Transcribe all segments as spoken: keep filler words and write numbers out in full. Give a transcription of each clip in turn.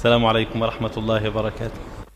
السلام عليكم ورحمة الله وبركاته.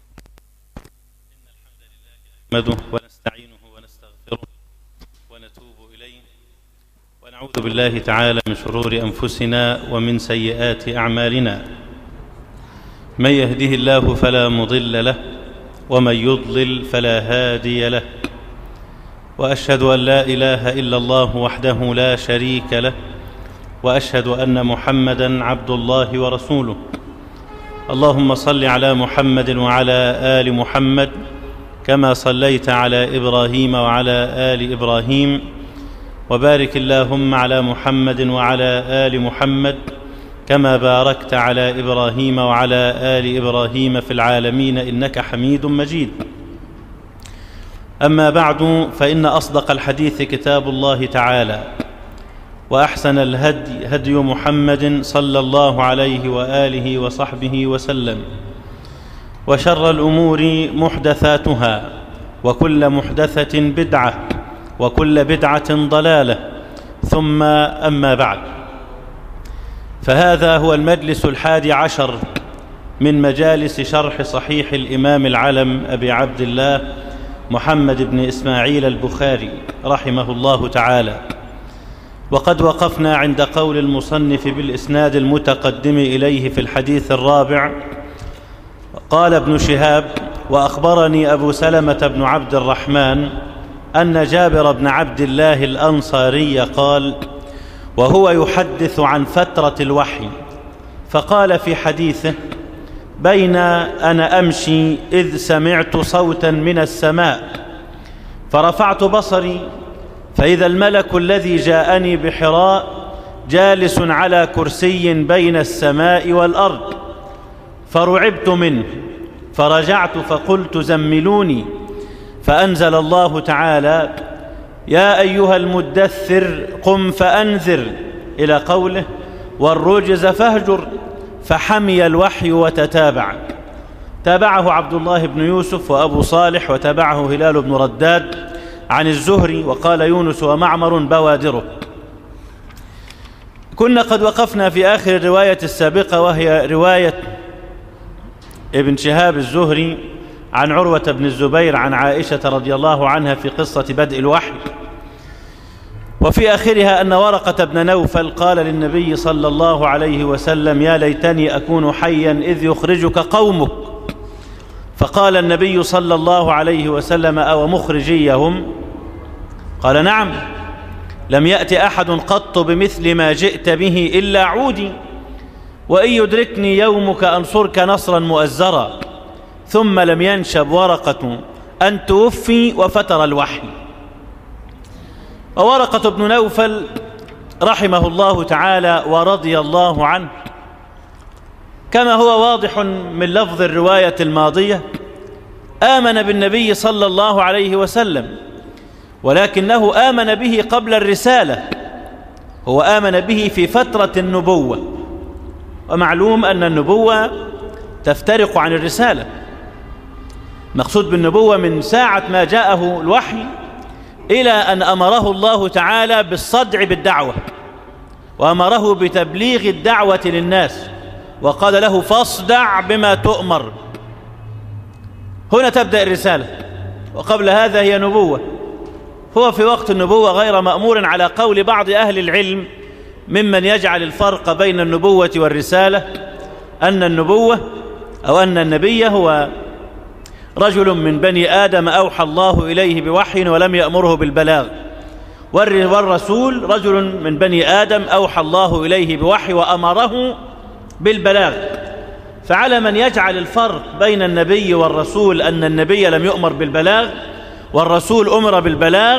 نحمده ونستعينه ونستغفره ونتوب إليه ونعوذ بالله تعالى من شرور أنفسنا ومن سيئات أعمالنا. من يهده الله فلا مضل له ومن يضلل فلا هادي له، وأشهد أن لا إله إلا الله وحده لا شريك له، وأشهد أن محمدًا عبد الله ورسوله. اللهم صل على محمد وعلى آل محمد كما صليت على إبراهيم وعلى آل إبراهيم، وبارك اللهم على محمد وعلى آل محمد كما باركت على إبراهيم وعلى آل إبراهيم في العالمين إنك حميد مجيد. أما بعد، فإن أصدق الحديث كتاب الله تعالى، وأحسن الهدي هدي محمد صلى الله عليه وآله وصحبه وسلم، وشر الأمور محدثاتها، وكل محدثة بدعة، وكل بدعة ضلالة، ثم أما بعد، فهذا هو المجلس الحادي عشر من مجالس شرح صحيح الإمام العلم أبي عبد الله محمد بن إسماعيل البخاري رحمه الله تعالى. وقد وقفنا عند قول المصنف بالإسناد المتقدم إليه في الحديث الرابع. قال ابن شهاب: وأخبرني أبو سلمة بن عبد الرحمن أن جابر بن عبد الله الأنصاري قال وهو يحدث عن فترة الوحي، فقال في حديثه: بين أنا أمشي إذ سمعت صوتا من السماء، فرفعت بصري فإذا الملك الذي جاءني بحراء جالس على كرسي بين السماء والأرض، فرعبت منه فرجعت فقلت: زملوني. فأنزل الله تعالى: يا أيها المدثر قم فأنذر، إلى قوله: والرجز فاهجر. فحمي الوحي وتتابع. تابعه عبد الله بن يوسف وأبو صالح، وتابعه هلال بن رداد عن الزهري، وقال يونس ومعمر بوادره. كنا قد وقفنا في آخر الرواية السابقة، وهي رواية ابن شهاب الزهري عن عروة بن الزبير عن عائشة رضي الله عنها في قصة بدء الوحي، وفي آخرها أن ورقة بن نوفل قال للنبي صلى الله عليه وسلم: يا ليتني أكون حيا إذ يخرجك قومك. فقال النبي صلى الله عليه وسلم: أو مخرجيهم؟ قال: نعم، لم يأت أحد قط بمثل ما جئت به إلا عودي، وإن يدركني يومك أنصرك نصرا مؤزرا. ثم لم ينشب ورقة أن توفي وفتر الوحي. وورقة بن نوفل رحمه الله تعالى ورضي الله عنه، كما هو واضح من لفظ الرواية الماضية، آمن بالنبي صلى الله عليه وسلم، ولكنه آمن به قبل الرسالة. هو آمن به في فترة النبوة، ومعلوم أن النبوة تفترق عن الرسالة. مقصود بالنبوة من ساعة ما جاءه الوحي إلى أن أمره الله تعالى بالصدع بالدعوة، وأمره بتبليغ الدعوة للناس، وقال له: فاصدع بما تؤمر. هنا تبدأ الرسالة، وقبل هذا هي نبوة. هو في وقت النبوة غير مأمور على قول بعض أهل العلم ممن يجعل الفرق بين النبوة والرسالة، أن النبوة أو أن النبي هو رجل من بني آدم أوحى الله إليه بوحي ولم يأمره بالبلاغ، والرسول رجل من بني آدم أوحى الله إليه بوحي وأمره بالبلاغ. فعلى من يجعل الفرق بين النبي والرسول أن النبي لم يؤمر بالبلاغ والرسول أمر بالبلاغ،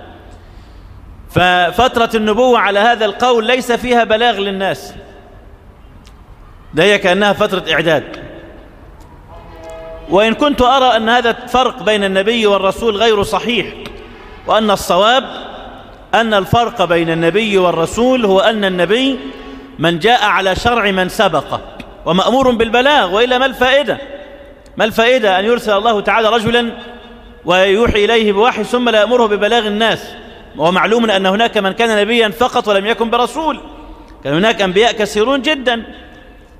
ففترة النبوة على هذا القول ليس فيها بلاغ للناس، ده هي كأنها فترة إعداد. وإن كنت أرى أن هذا الفرق بين النبي والرسول غير صحيح، وأن الصواب أن الفرق بين النبي والرسول هو أن النبي من جاء على شرع من سبقه ومأمور بالبلاغ، وإلا ما الفائدة؟ ما الفائدة أن يرسل الله تعالى رجلا ويوحي إليه بوحي ثم لا يأمره ببلاغ الناس؟ ومعلوم أن هناك من كان نبيا فقط ولم يكن برسول، كان هناك أنبياء كثيرون جدا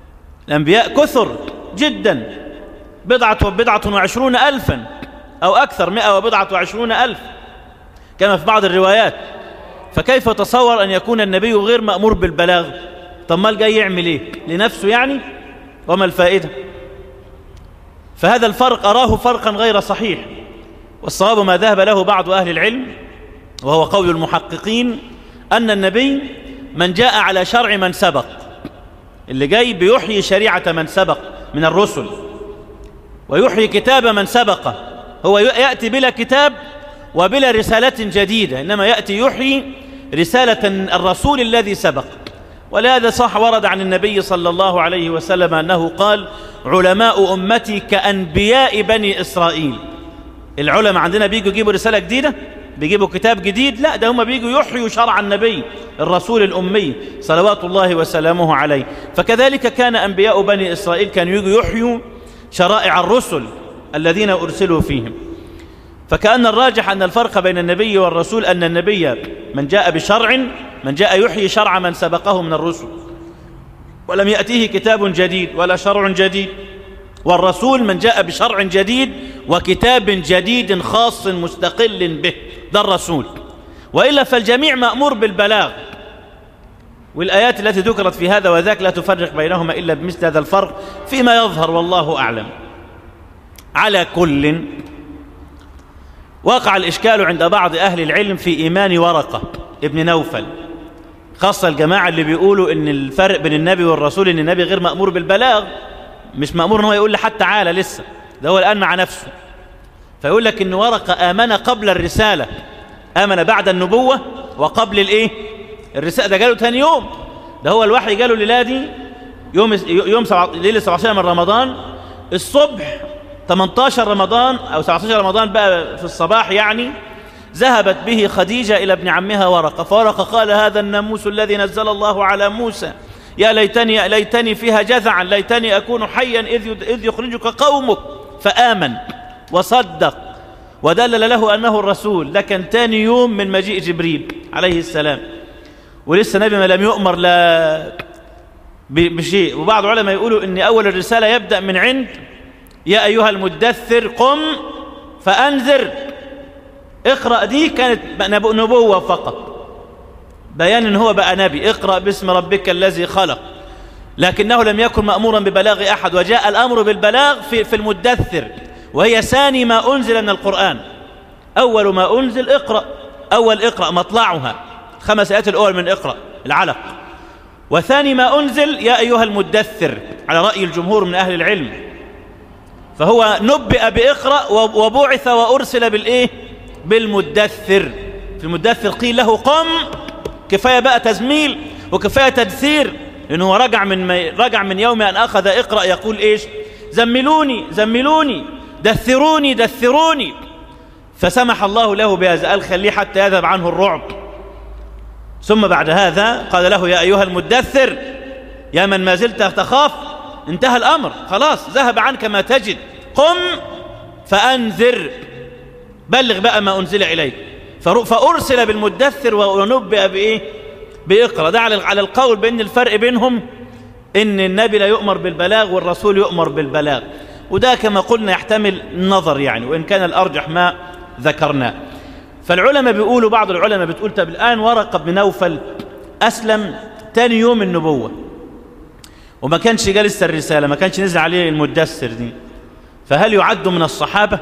الأنبياء كثر جدا، بضعة بضعة وعشرون ألفا أو أكثر، مئة وبضعة وعشرون ألف كما في بعض الروايات. فكيف تصور أن يكون النبي غير مأمور بالبلاغ؟ طب ما جاي يعمل إيه؟ لنفسه يعني؟ وما الفائدة؟ فهذا الفرق أراه فرقا غير صحيح، والصواب ما ذهب له بعض أهل العلم وهو قول المحققين أن النبي من جاء على شرع من سبق، اللي جاي بيحيي شريعة من سبق من الرسل ويحيي كتاب من سبقه. هو يأتي بلا كتاب وبلا رسالة جديدة، إنما يأتي يحيي رسالة الرسول الذي سبق. ولهذا صح ورد عن النبي صلى الله عليه وسلم أنه قال: علماء أمتي كأنبياء بني إسرائيل. العلماء عندنا بيجوا يجيبوا رسالة جديدة، بيجيبوا كتاب جديد؟ لا، ده هم بيجوا يحيوا شرع النبي الرسول الأمي صلوات الله وسلامه عليه. فكذلك كان أنبياء بني إسرائيل كانوا يجوا يحيوا شرائع الرسل الذين أرسلوا فيهم. فكأن الراجح أن الفرق بين النبي والرسول أن النبي من جاء بشرع، من جاء يحيي شرع من سبقه من الرسل ولم يأتيه كتاب جديد ولا شرع جديد، والرسول من جاء بشرع جديد وكتاب جديد خاص مستقل به، ده الرسول. وإلا فالجميع مأمور بالبلاغ، والآيات التي ذكرت في هذا وذاك لا تفرق بينهما إلا بمثل هذا الفرق فيما يظهر والله أعلم. على كل، وقع الإشكال عند بعض أهل العلم في إيمان ورقة ابن نوفل، خاصة الجماعة اللي بيقولوا إن الفرق بين النبي والرسول إن النبي غير مأمور بالبلاغ، مش مأمور إن هو يقول لحد تعالى لسه، ده هو الآن مع نفسه. فيقول لك إن ورقة آمن قبل الرسالة، آمن بعد النبوة وقبل الإيه؟ الرسالة. ده قالوا ثاني يوم، ده هو الوحي قالوا الليلة دي يوم يوم ليلة سبعة عشر من رمضان الصبح ثمانية عشر رمضان أو سبعة عشر رمضان بقى في الصباح يعني، ذهبت به خديجة إلى ابن عمها ورقة، فورقة قال: هذا الناموس الذي نزل الله على موسى، يا ليتني يا ليتني فيها جذعا، ليتني أكون حيا إذ إذ يخرجك قومك. فآمن وصدق ودلل له أنه الرسول. ده كان ثاني يوم من مجيء جبريل عليه السلام، ولسه النبي ما لم يؤمر لا بشيء. وبعض العلماء يقولوا إن أول الرسالة يبدأ من عند يا أيها المدثر قم فأنذر، اقرأ. دي كانت نبوة فقط، بيان إن هو بقى نبي، اقرأ باسم ربك الذي خلق، لكنه لم يكن مأمورا ببلاغ أحد. وجاء الأمر بالبلاغ في, في المدثر، وهي ثاني ما أنزل من القرآن. أول ما أنزل اقرأ، أول اقرأ مطلعها خمس آيات الأول من اقرأ العلق، وثاني ما أنزل يا أيها المدثر على رأي الجمهور من أهل العلم. فهو نبئ بإقرأ وبعث وأرسل بالإيه؟ بالمدثر. في المدثر قيل له قم، كفاية بقى تزميل وكفاية تدثير، لأنه رجع من رجع من يوم أن أخذ اقرأ يقول إيش؟ زملوني زملوني، دثروني دثروني. فسمح الله له بهذا، قال خليه حتى يذهب عنه الرعب. ثم بعد هذا قال له يا أيها المدثر، يا من ما زلت تخاف، انتهى الأمر خلاص، ذهب عنك ما تجد، قم فأنذر، بلغ بقى ما أنزل إليك. فأرسل بالمدثر ونبئ بإيه؟ بإقرأ. ده على القول بأن الفرق بينهم إن النبي لا يؤمر بالبلاغ والرسول يؤمر بالبلاغ، وده كما قلنا يحتمل النظر يعني، وإن كان الأرجح ما ذكرناه. فالعلماء بيقولوا، بعض العلماء بتقول طب الآن ورقة بن نوفل أسلم تاني يوم النبوة وما كانش جالس الرسالة، ما كانش نزل عليه المدثر دي، فهل يعد من الصحابة؟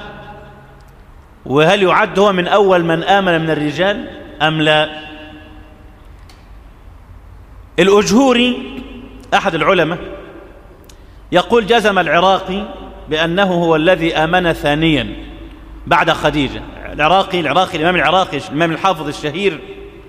وهل يعد هو من أول من آمن من الرجال أم لا؟ الأجهوري أحد العلماء يقول جزم العراقي بأنه هو الذي آمن ثانيا بعد خديجة. العراقي العراقي الإمام العراقي الإمام الحافظ الشهير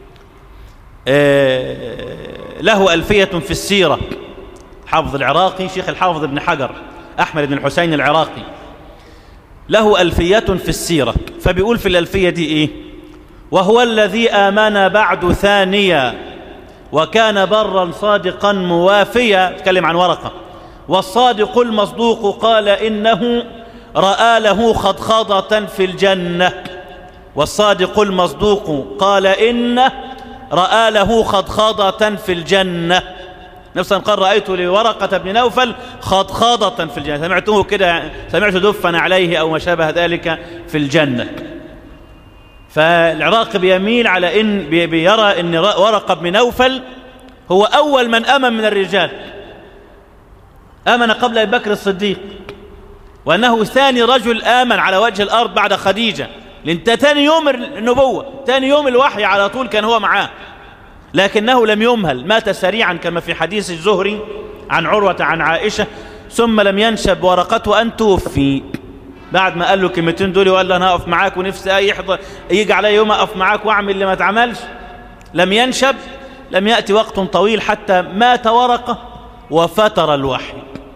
له ألفية في السيرة، حافظ العراقي شيخ الحافظ ابن حجر أحمد بن الحسين العراقي، له ألفية في السيرة، فبيقول في الألفية دي إيه؟ وهو الذي آمن بعد ثانيا وكان برا صادقا موافيا. تكلم عن ورقة. والصادق المصدوق قال إنه رأى له خضخضة في الجنة. والصادق المصدوق قال إنه رأى له خضخضة في الجنة. نفسا قال رأيت لورقة بن نوفل خضخاضة في الجنة، سمعته كده، سمعت دفا عليه أو ما شابه ذلك في الجنة. فالعراقي بيميل على إن بيرى إن ورقة بن نوفل هو أول من آمن من الرجال، آمن قبل أبي بكر الصديق، وأنه ثاني رجل آمن على وجه الأرض بعد خديجة، لأن ثاني يوم النبوة، ثاني يوم الوحي على طول كان هو معاه، لكنه لم يمهل، مات سريعا كما في حديث الزهري عن عروة عن عائشة، ثم لم ينشب ورقته أن توفي. بعد ما قال له كلمتين دول وقال له أنا هقف معاك ونفسي يحضر يجي علي يوم أقف معاك وأعمل اللي ما اتعملش، لم ينشب، لم يأتي وقت طويل حتى مات ورقة وفتر الوحي.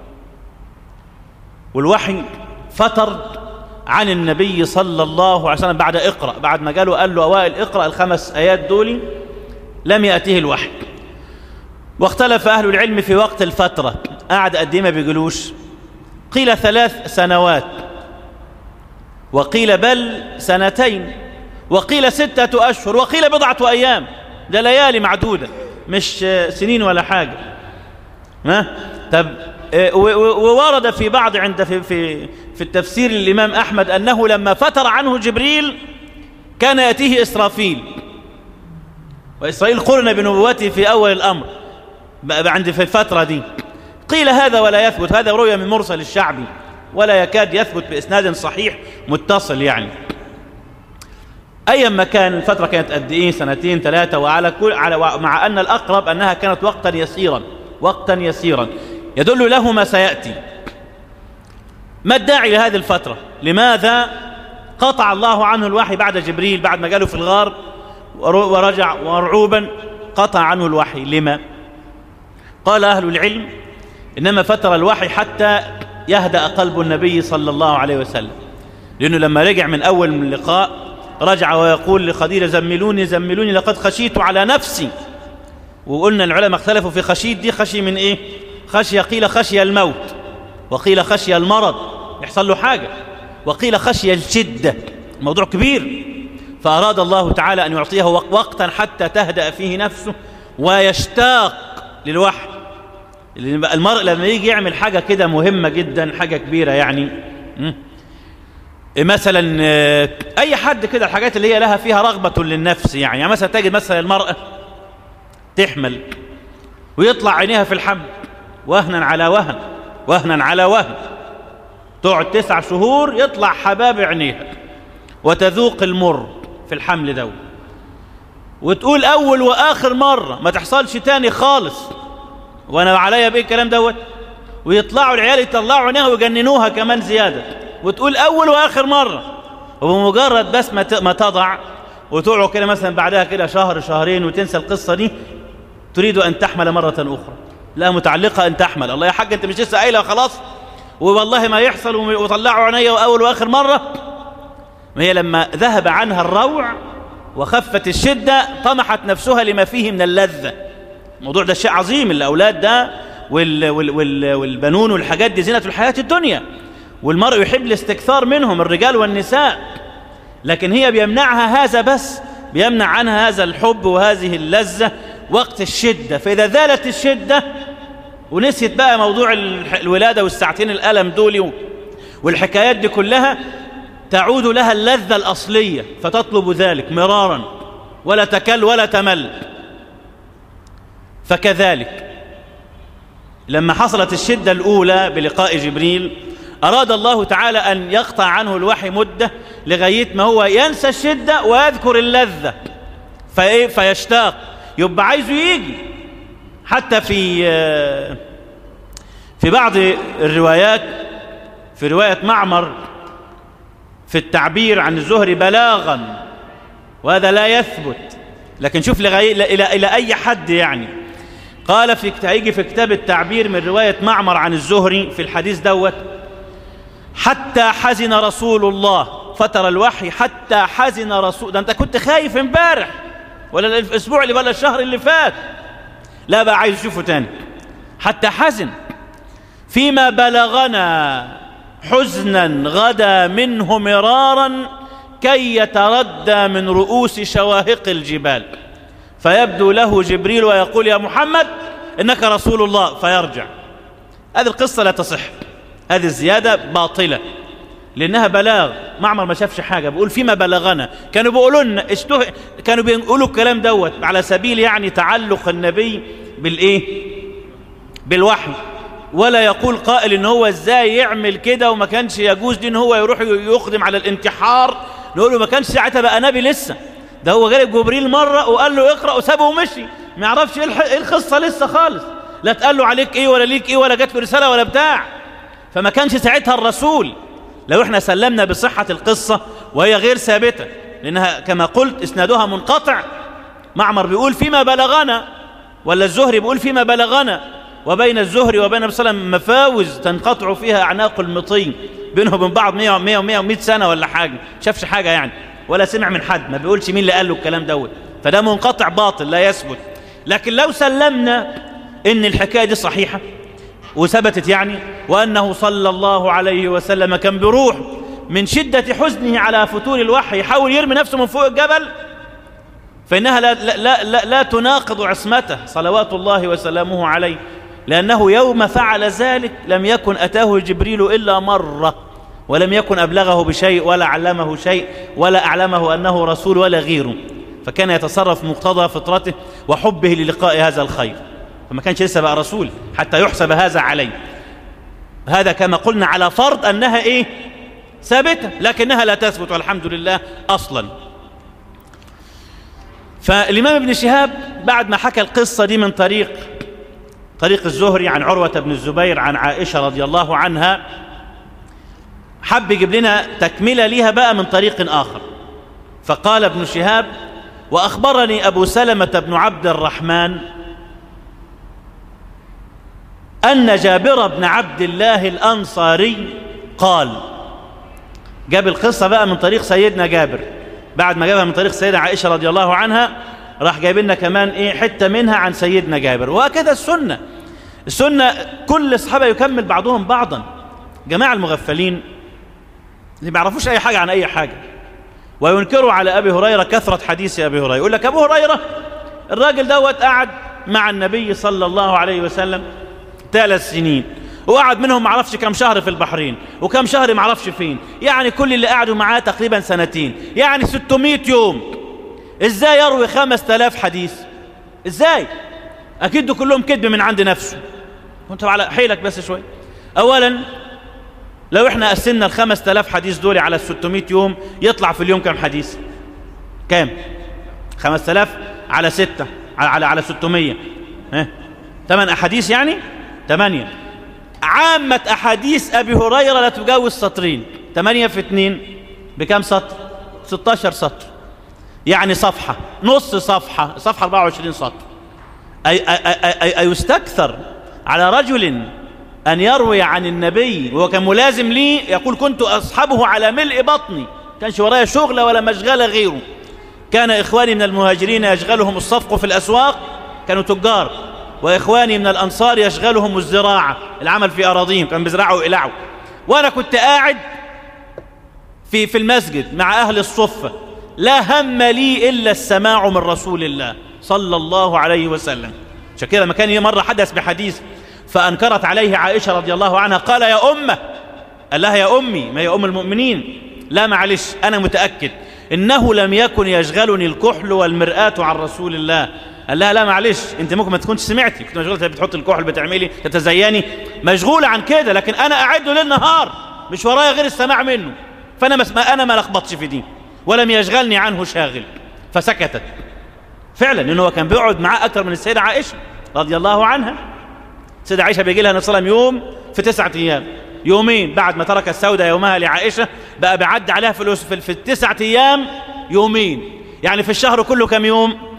والوحي فتر عن النبي صلى الله عليه وسلم بعد اقرأ، بعد ما قالوا قال له أوائل اقرأ الخمس آيات دول لم يأتيه الوحي. واختلف أهل العلم في وقت الفترة، قعد قد ايه ما بيقولوش، قيل ثلاث سنوات، وقيل بل سنتين، وقيل ستة أشهر، وقيل بضعة أيام، ده ليالي معدودة مش سنين ولا حاجة. ما طب وورد في بعض عند في في في التفسير الإمام أحمد أنه لما فتر عنه جبريل كان يأتيه إسرافيل، وإسرائيل قرن بنبوته في أول الأمر عند في الفترة دي. قيل هذا ولا يثبت، هذا روي من مرسل الشعبي ولا يكاد يثبت بإسناد صحيح متصل يعني. أيما كان الفترة كانت قد إيه، سنتين ثلاثة، وعلى كل على مع أن الأقرب أنها كانت وقتا يسيرا، وقتا يسيرا يدل له ما سيأتي. ما الداعي لهذه الفترة؟ لماذا قطع الله عنه الوحي بعد جبريل، بعد ما قالوا في الغار ورجع مرعوبا قطع عنه الوحي؟ لما؟ قال أهل العلم إنما فتر الوحي حتى يهدأ قلب النبي صلى الله عليه وسلم، لأنه لما رجع من أول من اللقاء رجع ويقول لخديجة زملوني زملوني لقد خشيت على نفسي. وقلنا العلماء اختلفوا في خشيت دي، خشي من إيه؟ خشية قيل خشية الموت، وقيل خشية المرض يحصل له حاجة، وقيل خشية الشدة، الموضوع كبير. فأراد الله تعالى أن يعطيه وقتا حتى تهدأ فيه نفسه ويشتاق للوحي. المرء لما يجي يعمل حاجة كده مهمة جدا، حاجة كبيرة يعني، مثلا أي حد كده الحاجات اللي هي لها فيها رغبة للنفس يعني, يعني مثلا تجد مثلا المرأة تحمل ويطلع عينيها في الحمل وهنا على وهن وهنا على وهن، تقعد تسع شهور يطلع حباب عينيها وتذوق المر في الحمل ده، وتقول أول وآخر مرة ما تحصلش تاني خالص وأنا عليا بإيه الكلام دوت، ويطلعوا العيال يطلعوا عينيها ويجننوها كمان زيادة، وتقول أول وآخر مرة، وبمجرد بس ما تضع وتقعوا كده مثلا بعدها كده شهر شهرين وتنسى القصة دي، تريد أن تحمل مرة أخرى، لا متعلقة أن تحمل. الله يا حاج أنت مش لسه قايلة خلاص والله ما يحصل وطلعوا عينيا أول وآخر مرة؟ ما هي لما ذهب عنها الروع وخفت الشدة طمحت نفسها لما فيه من اللذة. الموضوع ده شيء عظيم، الأولاد ده وال وال وال والبنون والحاجات دي زينة الحياة الدنيا، والمرء يحب الاستكثار منهم الرجال والنساء، لكن هي بيمنعها هذا، بس بيمنع عنها هذا الحب وهذه اللذة وقت الشدة. فإذا زالت الشدة ونسيت بقى موضوع الولادة والساعتين الألم دول والحكايات دي كلها، تعود لها اللذة الأصلية فتطلب ذلك مرارا ولا تكل ولا تمل. فكذلك لما حصلت الشدة الأولى بلقاء جبريل أراد الله تعالى أن يقطع عنه الوحي مدة لغاية ما هو ينسى الشدة ويذكر اللذة فإيه فيشتاق، يبقى عايزه يجي. حتى في في بعض الروايات، في رواية معمر في التعبير عن الزهري بلاغا، وهذا لا يثبت، لكن شوف لغاية إلى إلى أي حد يعني. قال في هيجي في كتاب التعبير من رواية معمر عن الزهري في الحديث دوت: حتى حزن رسول الله، فتر الوحي حتى حزن رسول. ده أنت كنت خايف امبارح ولا الأسبوع اللي ولا الشهر اللي فات، لا بقى عايز أشوفه تاني. حتى حزن فيما بلغنا حزنا غدا منه مرارا كي يتردى من رؤوس شواهق الجبال، فيبدو له جبريل ويقول: يا محمد إنك رسول الله فيرجع. هذه القصة لا تصح، هذه الزيادة باطلة لأنها بلاغ. معمر ما شافش حاجة، بيقول فيما بلغنا. كانوا بيقولوا لنا اشته... كانوا بيقولوا الكلام دوت على سبيل يعني تعلق النبي بالإيه؟ بالوحي، ولا يقول قائل إن هو إزاي يعمل كده وما كانش يجوز دي إن هو يروح يقدم على الانتحار. نقول له ما كانش ساعتها بقى نبي لسه، ده هو جالب جبريل مرة وقال له اقرأ وسابه ومشي، ما يعرفش ايه القصة لسه خالص، لا تقال له عليك ايه ولا ليك ايه ولا جات له رسالة ولا بتاع. فما كانش ساعتها الرسول. لو احنا سلمنا بصحة القصة وهي غير ثابتة لأنها كما قلت اسنادها منقطع. معمر بيقول فيما بلغنا، ولا الزهري بيقول فيما بلغنا، وبين الزهري وبين النبي صلى الله عليه وسلم مفاوز تنقطع فيها أعناق المطي، بينهم وبين بعض مية ومية ومية ومية سنة ولا حاجة، شافش حاجة يعني ولا سمع من حد، ما بيقولش مين اللي قال له الكلام دوت، فده منقطع باطل لا يثبت. لكن لو سلمنا ان الحكاية دي صحيحة وثبتت يعني، وأنه صلى الله عليه وسلم كان بيروح من شدة حزنه على فتور الوحي يحاول يرمي نفسه من فوق الجبل، فإنها لا, لا, لا, لا تناقض عصمته صلوات الله وسلامه عليه، لأنه يوم فعل ذلك لم يكن أتاه جبريل إلا مرة، ولم يكن أبلغه بشيء ولا علمه شيء ولا أعلمه أنه رسول ولا غيره، فكان يتصرف مقتضى فطرته وحبه للقاء هذا الخير، فما كانش لسه بقى رسول حتى يحسب هذا عليه. هذا كما قلنا على فرض أنها إيه؟ ثابتة، لكنها لا تثبت والحمد لله أصلا. فالإمام ابن شهاب بعد ما حكى القصة دي من طريق طريق الزهري عن عروة بن الزبير عن عائشة رضي الله عنها، حب يجيب لنا تكملة ليها بقى من طريق آخر. فقال ابن شهاب: وأخبرني أبو سلمة بن عبد الرحمن أن جابر بن عبد الله الأنصاري قال. جاب القصة بقى من طريق سيدنا جابر، بعد ما جابها من طريق سيدنا عائشة رضي الله عنها راح جايب لنا كمان إيه حتة منها عن سيدنا جابر. وهكذا السنة السنة كل الصحابة يكمل بعضهم بعضا. جماعة المغفلين اللي ما يعرفوش أي حاجة عن أي حاجة وينكروا على أبي هريرة كثرة حديث أبي هريرة، يقول لك أبو هريرة الراجل دوت قعد مع النبي صلى الله عليه وسلم ثلاث سنين، وقعد منهم معرفش كم شهر في البحرين وكم شهر معرفش فين، يعني كل اللي قعدوا معاه تقريبا سنتين، يعني ستمائة يوم. ازاي يروي خمس تلاف حديث؟ ازاي؟ اكيد دول كلهم كذب من عند نفسه. وانت على حيلك بس شوي. اولا لو احنا قسمنا الخمس تلاف حديث دول على الستمائة يوم يطلع في اليوم كم حديث؟ كام؟ خمس تلاف على ستة على على, على ستمائة، ها ثمان احاديث يعني ثمانية. عامة أحاديث أبي هريرة لا تجاوز سطرين، ثمانية في اثنين بكم سطر؟ ستة عشر سطر، يعني صفحة، نص صفحة، صفحة أربعة وعشرين سطر. أي, أي, أي, أي يستكثر على رجل أن يروي عن النبي وهو كان ملازم لي يقول كنت أصحبه على ملء بطني، كانش ورايا شغل ولا مشغلة غيره. كان إخواني من المهاجرين يشغلهم الصفق في الأسواق، كانوا تجار، وإخواني من الأنصار يشغلهم الزراعة، العمل في أراضيهم، كانوا بيزرعوا ويقلعوا. وأنا كنت قاعد في في المسجد مع أهل الصفة، لا هم لي إلا السماع من رسول الله صلى الله عليه وسلم. عشان كده ما كان مرة حدث بحديث فأنكرت عليه عائشة رضي الله عنها، قال يا أمه، قال لها يا أمي، ما يا أم المؤمنين، لا معلش أنا متأكد إنه لم يكن يشغلني الكحل والمرآة عن رسول الله. قال لها لا معلش انت ممكن ما تكونش سمعتي، كنت مشغوله بتحط الكحل بتعملي تتزيني، مشغوله عن كده، لكن انا قاعد له ليل نهار مش ورايا غير السماع منه، فانا ما انا ما لخبطش في دي ولم يشغلني عنه شاغل. فسكتت. فعلا انه كان بيقعد معاه اكثر من السيده عائشه رضي الله عنها. السيده عائشه بيجي لها النبي صلى الله عليه وسلم يوم في تسعة ايام، يومين بعد ما ترك السوداء يومها لعائشه بقى بيعدي عليها في في, في التسعة ايام يومين، يعني في الشهر كله كم يوم؟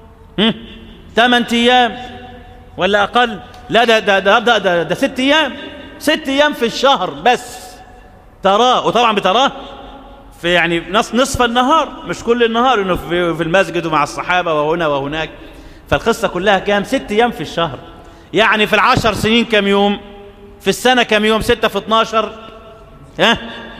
ثمان ايام ولا اقل؟ لا ده ده ده ده, ده, ده ست ايام، ست ايام في الشهر بس تراه، وطبعا بتراه في يعني نصف النهار مش كل النهار، انه في, في المسجد ومع الصحابه وهنا وهناك. فالقصه كلها كام؟ ست ايام في الشهر، يعني في العشر سنين كم يوم؟ في السنه كم يوم؟ ستة في اتناشر، ها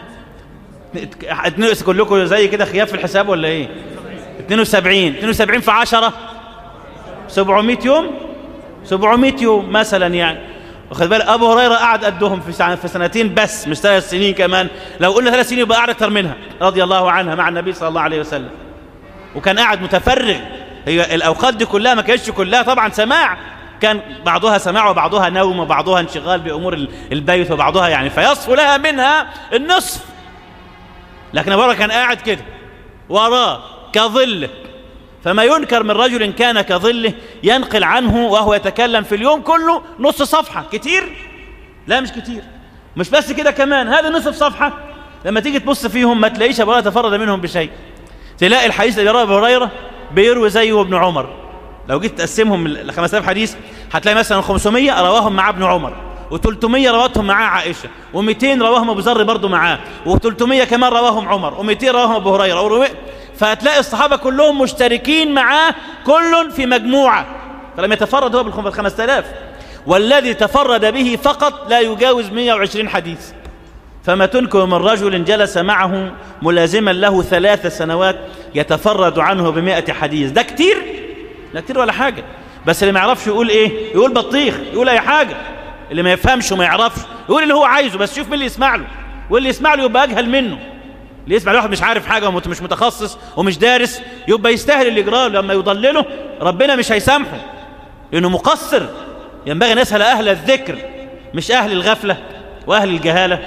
كلكم زي كده خياب في الحساب ولا ايه؟ اثنين وسبعين، اثنين وسبعين في عشرة سبعمائة يوم، سبعمائة يوم مثلا يعني. واخد بالك؟ ابو هريره قعد قدهم في في سنتين بس، مش ثلاث سنين كمان. لو قلنا ثلاث سنين يبقى قعد اكثر منها رضي الله عنها مع النبي صلى الله عليه وسلم. وكان قاعد متفرغ. هي الاوقات دي كلها ما كانتش كلها طبعا سماع، كان بعضها سماع وبعضها نوم وبعضها انشغال بامور البيت وبعضها يعني فيصفو لها منها النصف. لكن ابو هريره كان قاعد كده وراه كظله. فما ينكر من رجل كان كظله ينقل عنه وهو يتكلم في اليوم كله نص صفحة. كتير؟ لا مش كتير. مش بس كده كمان، هذا نصف صفحة لما تيجي تبص فيهم ما تلاقيش أبو هريرة تفرد منهم بشيء. تلاقي الحديث اللي يروي أبو هريرة بيروي زيه ابن عمر. لو جيت تقسمهم ل خمسة آلاف حديث هتلاقي مثلا خمسمائة رواهم مع ابن عمر، و300 رواتهم معاه عائشة، و200 رواهم أبو ذر برضه معاه، و300 كمان رواهم عمر، و200 رواهم أبو هريرة. فهتلاقي الصحابة كلهم مشتركين معاه كل في مجموعة. فلم يتفرد هو بالخمسة آلاف، والذي تفرد به فقط لا يجاوز مئة وعشرين حديث. فما تنكر من رجل جلس معه ملازما له ثلاث سنوات يتفرد عنه بمئة حديث. ده كتير؟ لا كتير ولا حاجة. بس اللي ما يعرفش يقول ايه؟ يقول بطيخ، يقول اي حاجة. اللي ما يفهمش وما يعرفش يقول اللي هو عايزه، بس شوف مين اللي يسمع له، واللي يسمع له يبقى اجهل منه. اللي يسمع لواحد مش عارف حاجة ومش متخصص ومش دارس يبقى يستاهل اللي يجراه. لما يضلله ربنا مش هيسامحه لأنه مقصر. ينبغي أن يسأل أهل الذكر مش أهل الغفلة وأهل الجهالة.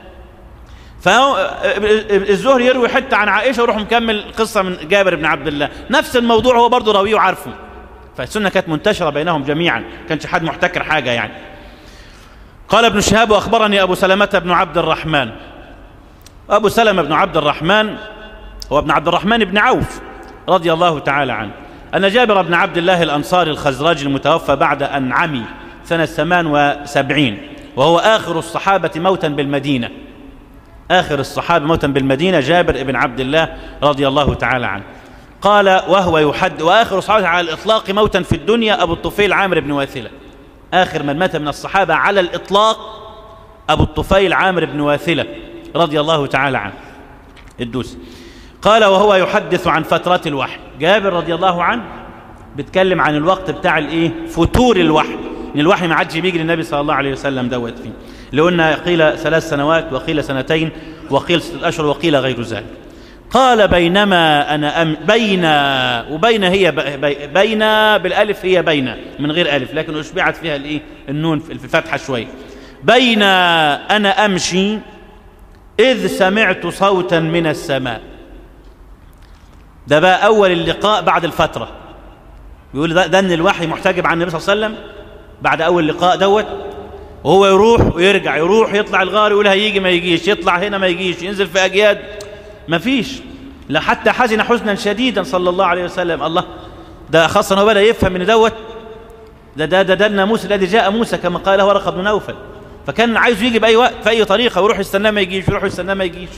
فالزهري يروي حتى عن عائشة ويروح مكمل قصة من جابر بن عبد الله، نفس الموضوع هو برضه راويه وعارفه. فالسنة كانت منتشرة بينهم جميعا، كانش حد محتكر حاجة يعني. قال ابن شهاب وأخبرني أبو سلمة بن عبد الرحمن. أبو سلمة بن عبد الرحمن هو ابن عبد الرحمن بن عوف رضي الله تعالى عنه أن جابر بن عبد الله الأنصاري الخزرجي المتوفى بعد أن عمي سنة ثمان وسبعين، وهو آخر الصحابة موتا بالمدينة. آخر الصحابة موتا بالمدينة جابر بن عبد الله رضي الله تعالى عنه. قال وهو يحد وآخر الصحابة على الإطلاق موتا في الدنيا أبو الطفيل عامر بن واثلة. آخر من مات من الصحابة على الإطلاق أبو الطفيل عامر بن واثلة رضي الله تعالى عنه الدوسي. قال وهو يحدث عن فترة الوحي. جابر رضي الله عنه بيتكلم عن الوقت بتاع الايه فتور الوحي، ان الوحي ما عادش بيجي للنبي صلى الله عليه وسلم دوت فيه، اللي قلنا قيل ثلاث سنوات وقيل سنتين وقيل ستة اشهر وقيل غير ذلك. قال بينما انا أم بين وبين هي بين بالالف، هي بين من غير الف لكن اشبعت فيها الايه النون في الفتحه شويه. بين انا امشي إذ سمعت صوتا من السماء. ده بقى أول اللقاء بعد الفترة. بيقول ده, ده أن الوحي محتجب عن النبي صلى الله عليه وسلم بعد أول لقاء دوت، وهو يروح ويرجع، يروح يطلع الغار يقول هيجي ما يجيش، يطلع هنا ما يجيش، ينزل في أجياد ما فيش. لا حتى حزن حزنا شديدا صلى الله عليه وسلم. الله، ده خاصة هو بدأ يفهم من دوت ده ده ده, ده الناموس الذي جاء موسى كما قال ورقة بن نوفل. فكان عايز يجي بأي وقت في أي طريقة ويروح يستناه ما يجيش، يروح يستناه ما يجيش.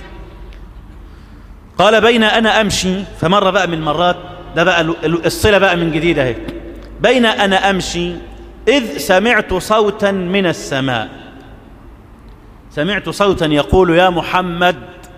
قال بين أنا أمشي، فمر بقى من مرات، ده بقى الصلة بقى من جديد اهي. بين أنا أمشي إذ سمعت صوتا من السماء. سمعت صوتا يقول يا محمد.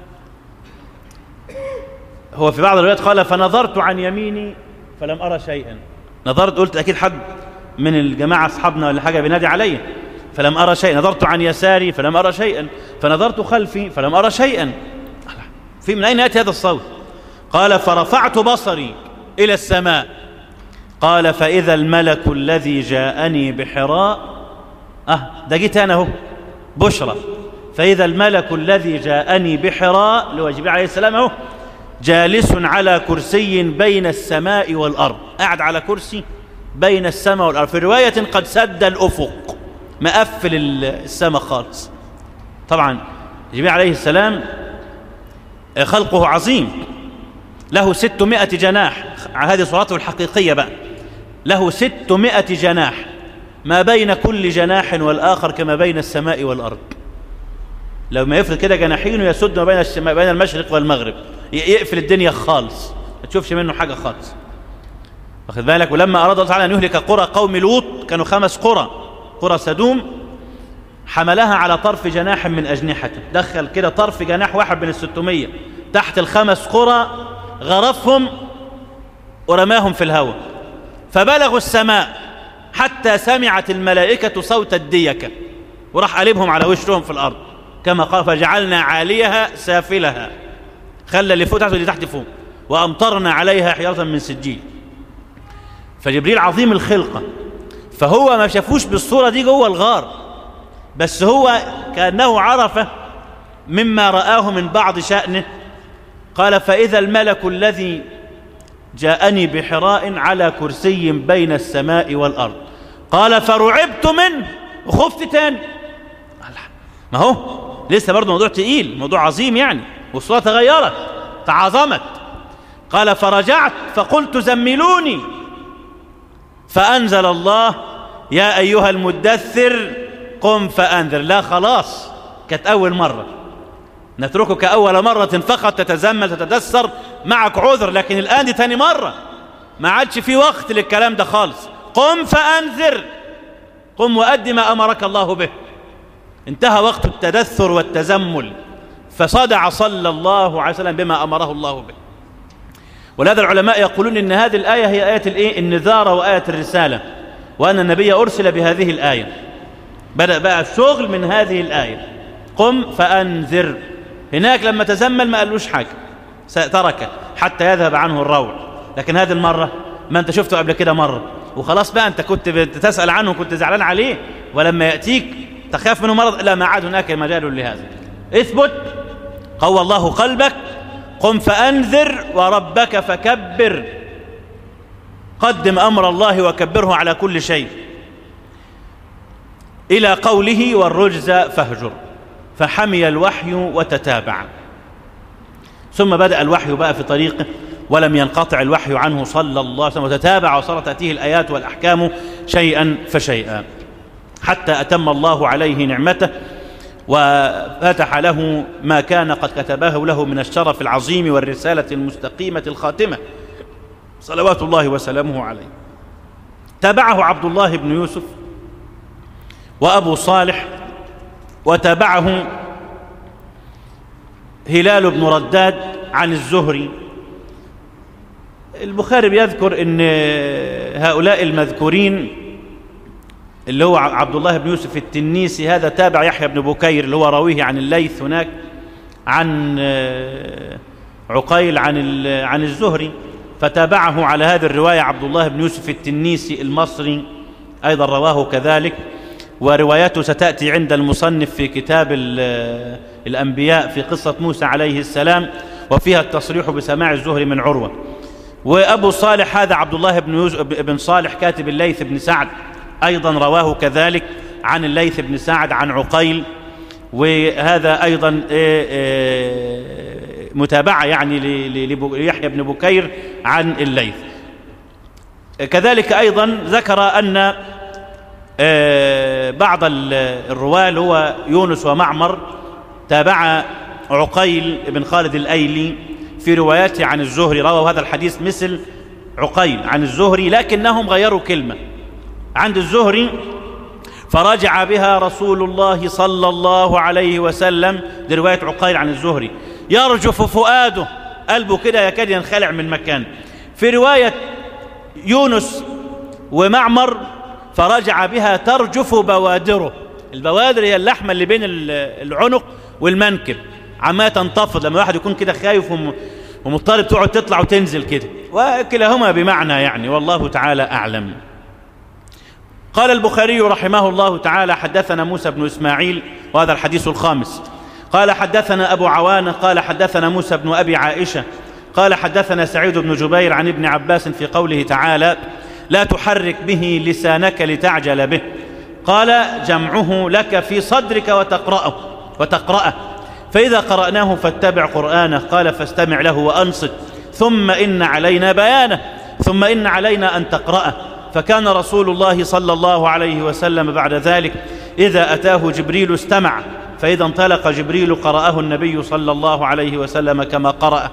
هو في بعض الروايات قال فنظرت عن يميني فلم أرى شيئا. نظرت قلت أكيد حد من الجماعة أصحابنا ولا حاجة بينادي علي، فلم أرى شيئا. نظرت عن يساري فلم أرى شيئا، فنظرت خلفي فلم أرى شيئا. في من أين يأتي هذا الصوت؟ قال فرفعت بصري إلى السماء. قال فإذا الملك الذي جاءني بحراء، أه ده جيت أنا هو بشرى. فإذا الملك الذي جاءني بحراء اللي هو جبريل عليه السلام اهو جالس على كرسي بين السماء والأرض، قاعد على كرسي بين السماء والأرض. في رواية قد سد الأفق، مقفل السماء خالص. طبعا جبريل عليه السلام خلقه عظيم، له ستمائة جناح. هذه صورته الحقيقية بقى، له ستمائة جناح، ما بين كل جناح والآخر كما بين السماء والأرض. لو ما يفرد كده جناحينه يسد ما بين السماء بين المشرق والمغرب، يقفل الدنيا خالص، ما تشوفش منه حاجة خالص. واخد بالك؟ ولما أراد الله تعالى أن يهلك قرى قوم لوط، كانوا خمس قرى، قرى سدوم، حملها على طرف جناح من أجنحته، دخل كده طرف جناح واحد من الستمية تحت الخمس قرى، غرفهم ورماهم في الهواء، فبلغوا السماء حتى سمعت الملائكة صوت الديكة، وراح قلبهم على وشهم في الأرض كما قال فجعلنا عاليها سافلها، خلى اللي فوق تحت واللي تحت فوق، وأمطرنا عليها حجارة من سجيل. فجبريل عظيم الخلقة، فهو ما شافوش بالصورة دي جوه الغار، بس هو كأنه عرف مما رآه من بعض شأنه. قال فإذا الملك الذي جاءني بحراء على كرسي بين السماء والأرض. قال فرعبت منه وخفت تاني. ما هو لسه برضه موضوع تقيل، موضوع عظيم يعني، والصورة تغيرت تعظمت. قال فرجعت فقلت زملوني، فأنزل الله يا أيها المدثر قم فأنذر. لا خلاص، كانت أول مرة، نتركك أول مرة فقط تتزمل تتدثر، معك عذر، لكن الآن دي تاني مرة، ما عادش في وقت للكلام ده خالص. قم فأنذر، قم وأدي ما أمرك الله به. انتهى وقت التدثر والتزمل، فصدع صلى الله عليه وسلم بما أمره الله به. ولهذا العلماء يقولون إن هذه الآية هي آية الإيه؟ النذارة وآية الرسالة، وأن النبي أرسل بهذه الآية. بدأ بقى الشغل من هذه الآية، قم فأنذر. هناك لما تزمل ما قالوش حاجة، تركه حتى يذهب عنه الروع. لكن هذه المرة ما أنت شفته قبل كده مرة وخلاص بقى، أنت كنت تسأل عنه وكنت زعلان عليه، ولما يأتيك تخاف منه مرض، لا، ما عاد هناك مجال لهذا. اثبت، قوى الله قلبك، قم فأنذر وربك فكبر، قدم أمر الله وكبره على كل شيء، إلى قوله والرجز فاهجر. فحمي الوحي وتتابع، ثم بدأ الوحي بقى في طريقه، ولم ينقطع الوحي عنه صلى الله عليه وسلم، وتتابع وصارت تأتيه الآيات والأحكام شيئا فشيئا، حتى أتم الله عليه نعمته وفتح له ما كان قد كتبه له من الشرف العظيم والرسالة المستقيمة الخاتمة صلوات الله وسلامه عليه. تابعه عبد الله بن يوسف وأبو صالح، وتابعه هلال بن رداد عن الزهري. البخاري بيذكر ان هؤلاء المذكورين اللي هو عبد الله بن يوسف التنيسي هذا تابع يحيى بن بكير اللي هو راويه عن الليث هناك، عن عقيل عن عن الزهري، فتابعه على هذه الرواية عبد الله بن يوسف التنيسي المصري أيضا رواه كذلك. وروايته ستأتي عند المصنف في كتاب الأنبياء في قصة موسى عليه السلام، وفيها التصريح بسماع الزهري من عروة. وأبو صالح هذا عبد الله بن يوسف بن صالح كاتب الليث بن سعد أيضا رواه كذلك عن الليث بن سعد عن عقيل، وهذا أيضا متابعة يعني ليحيى بن بكير عن الليث. كذلك أيضا ذكر أن بعض الرواة اللي هو يونس ومعمر تابع عقيل بن خالد الأيلي في رواياته عن الزهري، رووا هذا الحديث مثل عقيل عن الزهري، لكنهم غيروا كلمة عند الزهري فرجع بها رسول الله صلى الله عليه وسلم. دي رواية عقيل عن الزهري، يرجف فؤاده، قلبه كده يكاد ينخلع من مكانه. في رواية يونس ومعمر فرجع بها ترجف بوادره. البوادر هي اللحمة اللي بين العنق والمنكب، عما تنتفض لما واحد يكون كده خايف ومضطرب تقعد تطلع وتنزل كده، وكلاهما بمعنى يعني، والله تعالى أعلم. قال البخاري رحمه الله تعالى حدثنا موسى بن إسماعيل، وهذا الحديث الخامس. قال حدثنا أبو عوانة قال حدثنا موسى بن أبي عائشة قال حدثنا سعيد بن جبير عن ابن عباس في قوله تعالى لا تحرك به لسانك لتعجل به. قال جمعه لك في صدرك وتقرأه وتقرأه فإذا قرأناه فاتبع قرآنه. قال فاستمع له وأنصت، ثم إن علينا بيانه، ثم إن علينا أن تقرأه. فكان رسول الله صلى الله عليه وسلم بعد ذلك إذا أتاه جبريل استمع، فإذا انطلق جبريل قرأه النبي صلى الله عليه وسلم كما قرأه.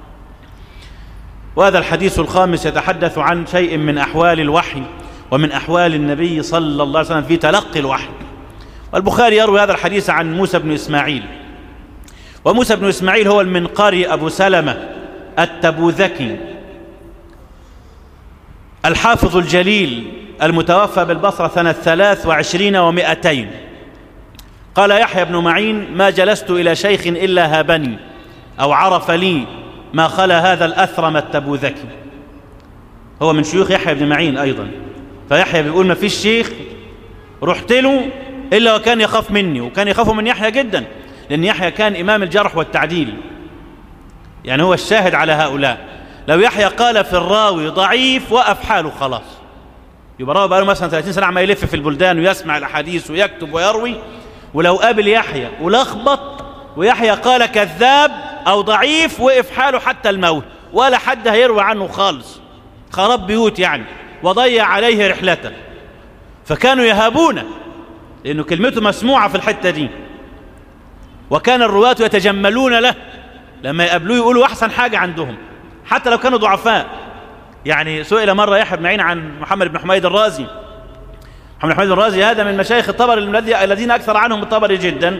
وهذا الحديث الخامس يتحدث عن شيء من أحوال الوحي ومن أحوال النبي صلى الله عليه وسلم في تلقي الوحي. والبخاري يروي هذا الحديث عن موسى بن إسماعيل، وموسى بن إسماعيل هو المنقري أبو سلمة التبوذكي الحافظ الجليل المتوفى بالبصرة سنة ثلاث وعشرين ومائتين. قال يحيى بن معين: ما جلست إلى شيخ إلا هابني أو عرف لي ما خلا هذا الأثرم التبوذكي. هو من شيوخ يحيى بن معين أيضا. فيحيى بيقول: ما فيش شيخ رحت له إلا وكان يخاف مني، وكان يخافوا من يحيى جدا، لأن يحيى كان إمام الجرح والتعديل، يعني هو الشاهد على هؤلاء. لو يحيى قال في الراوي ضعيف وقف حاله خلاص، يبقى راوي بقاله مثلا ثلاثين سنة عمال يلف في البلدان ويسمع الأحاديث ويكتب ويروي، ولو قابل يحيى ولخبط ويحيى قال كذاب أو ضعيف وقف حاله حتى الموت، ولا حد هيروي عنه خالص، خراب بيوت يعني، وضيع عليه رحلته. فكانوا يهابونه لأنه كلمته مسموعة في الحتة دي، وكان الرواة يتجملون له لما يقابلوه يقولوا أحسن حاجة عندهم حتى لو كانوا ضعفاء. يعني سئل مرة يحيى بن معين عن محمد بن حميد الرازي. محمد بن حميد الرازي هذا من مشايخ الطبري الذين أكثر عنهم الطبري جدا،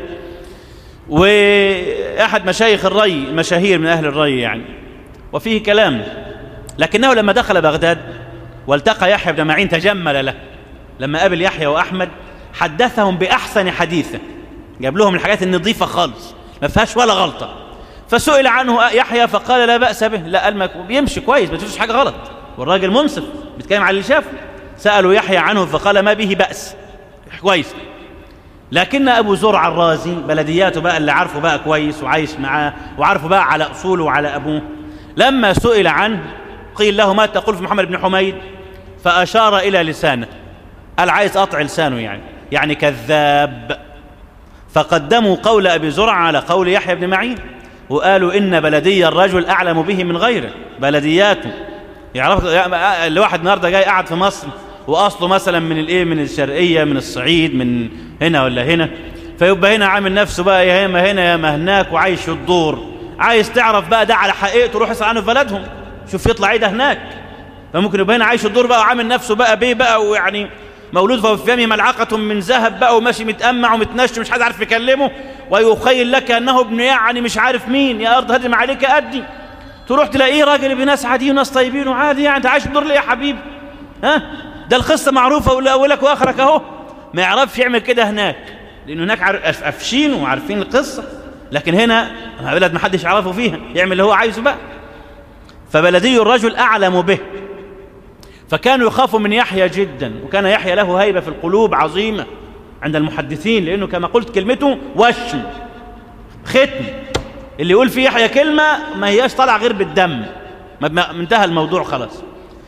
وأحد مشايخ الري المشاهير من أهل الري يعني، وفيه كلام. لكنه لما دخل بغداد والتقى يحيى بن معين تجمل له، لما قابل يحيى وأحمد حدثهم بأحسن حديثه، جاب لهم الحاجات النظيفة خالص ما فيهاش ولا غلطة. فسئل عنه يحيى فقال: لا بأس به، لا قال بيمشي كويس ما تشوفش حاجة غلط، والراجل منصف بيتكلم على اللي شافه. سألوا يحيى عنه فقال: ما به بأس، كويس. لكن أبو زرع الرازي بلدياته بقى اللي عارفه بقى كويس وعايش معاه وعارفه بقى على أصوله وعلى أبوه، لما سئل عنه قيل له: ما تقول في محمد بن حميد؟ فأشار إلى لسانه، قال عايز أقطع لسانه يعني يعني كذاب. فقدموا قول أبي زرع على قول يحيى بن معين، وقالوا إن بلدي الرجل أعلم به من غيره، بلدياته يعرف. الواحد النهارده جاي قاعد في مصر وأصله مثلا من الإيه، من الشرقية، من الصعيد، من هنا ولا هنا، فيبقى هنا عامل نفسه بقى يا ما هنا يا ما هناك وعايش في الدور. عايز تعرف بقى ده على حقيقته روح اسأل عنه في بلدهم، شوف يطلع ايه ده هناك. فممكن يبقى هنا عايش الدور بقى وعامل نفسه بقى بيه بقى، ويعني مولود فهو في فمه ملعقة من ذهب بقى، وماشي متأمع ومتنشي مش حد عارف يكلمه، ويخيل لك أنه ابن يعني مش عارف مين، يا أرض هدم عليك أدي. تروح تلاقيه راجل بناس عاديين وناس طيبين وعادي، يعني أنت عايش الدور ليه يا حبيبي؟ ها؟ ده القصة معروفة وأولك وآخرك أهو. ما يعرفش يعمل كده هناك، لأنه هناك قافشين وعارفين القصة، لكن هنا بلد ما حدش يعرفه فيها، يعمل اللي هو عايزه بقى. فبلدي الرجل أعلم به، فكانوا يخافوا من يحيى جدا، وكان يحيى له هيبة في القلوب عظيمة عند المحدثين، لأنه كما قلت كلمته وشم ختم، اللي يقول فيه يحيى كلمة ما هياش طالع غير بالدم، ما انتهى الموضوع خلاص.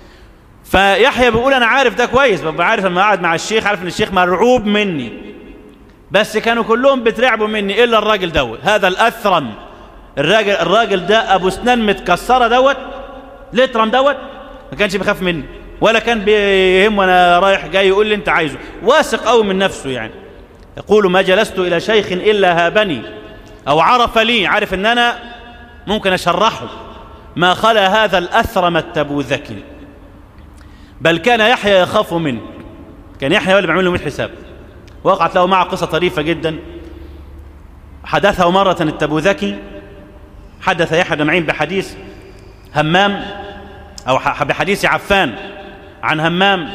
فيحيى بيقول أنا عارف ده كويس، ببقى عارف لما قاعد مع الشيخ عارف إن الشيخ مرعوب مني، بس كانوا كلهم بترعبوا مني إلا الراجل دوت، هذا الأثرم، الراجل الراجل ده أبو سنان متكسرة دوت، لترم دوت، ما كانش بيخاف مني ولا كان بيهم وانا رايح جاي يقول لي انت عايزه، واثق قوي من نفسه. يعني يقول: ما جلست الى شيخ الا هابني او عرف لي، عارف ان انا ممكن اشرحه، ما خلا هذا الاثرم التبوذكي. بل كان يحيى يخاف منه، كان يحيى هو اللي بيعمل له مية حساب. وقعت له معه قصه طريفه جدا، حدثه مره التبوذكي، حدث يحيى بن معين بحديث همام أو بحديث عفان عن همام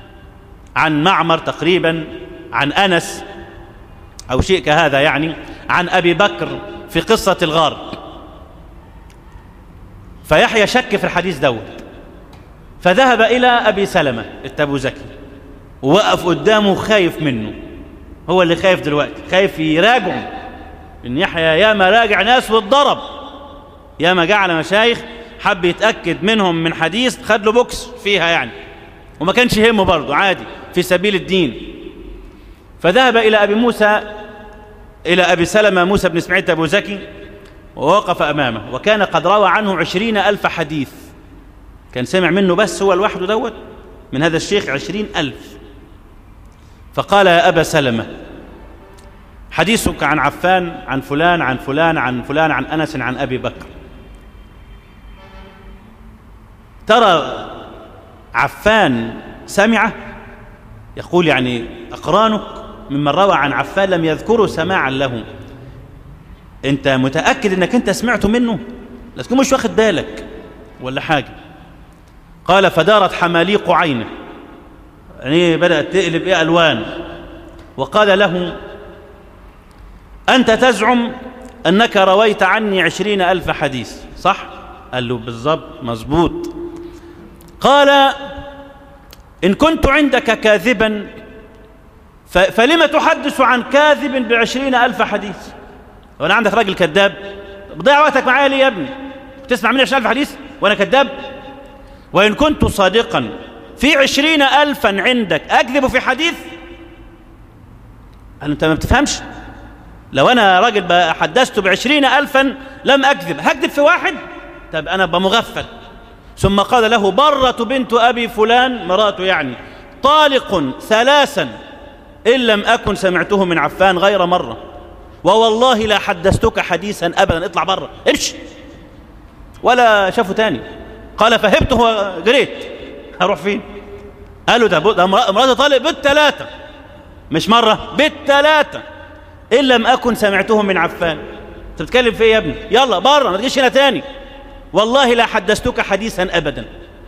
عن معمر تقريبا عن أنس أو شيء كهذا، يعني عن أبي بكر في قصة الغار. فيحيى شك في الحديث دوت، فذهب إلى أبي سلمة التبوذكي ووقف قدامه خايف منه، هو اللي خايف دلوقتي، خايف يراجعه، إن يحيى ياما راجع ناس والضرب، ياما جعل مشايخ حب يتأكد منهم من حديث خد له بوكس فيها يعني، وما كانش يهمه برضه، عادي في سبيل الدين. فذهب إلى أبي موسى إلى أبي سلمة موسى بن إسماعيل التبوذكي ووقف أمامه، وكان قد روى عنه عشرين ألف حديث، كان سمع منه بس هو لوحده دوت من هذا الشيخ عشرين ألف. فقال: يا أبا سلمة، حديثك عن عفان عن فلان عن فلان عن فلان عن أنس عن أبي بكر، ترى عفان سمعه؟ يقول يعني أقرانك ممن روى عن عفان لم يذكروا سماعا له، أنت متأكد أنك أنت سمعته منه؟ لا تكون مش واخد بالك ولا حاجة. قال: فدارت حماليق عينه، يعني بدأت تقلب إيه ألوان. وقال له: أنت تزعم أنك رويت عني عشرين ألف حديث، صح؟ قال له: بالضبط، مظبوط. قال: إن كنت عندك كاذبا فلما تحدث عن كاذب بعشرين ألف حديث؟ وأنا عندك راجل كذاب، بضيع وقتك معايا ليه يا ابني؟ تسمع مني عشرين ألف حديث وأنا كذاب؟ وإن كنت صادقا في عشرين ألفا عندك أكذب في حديث؟ قال: أنت ما بتفهمش، لو أنا راجل حدثت بعشرين ألفا لم أكذب، هكذب في واحد؟ طب أنا بمغفل. ثم قال له: برة بنت أبي فلان، مراته يعني، طالق ثلاثا إن لم أكن سمعته من عفان غير مرة، ووالله لا حدثتك حديثا أبدا، اطلع برة، امشي. ولا شافه تاني. قال: فهبته وجريت. هروح فين؟ قال له: ده امرأة طالق بالثلاثة، مش مرة، بالثلاثة، إن لم أكن سمعته من عفان. أنت بتتكلم في إيه يا ابني؟ يلا بره، ما تجيش هنا تاني، والله لا حدثتك حديثا أبدا.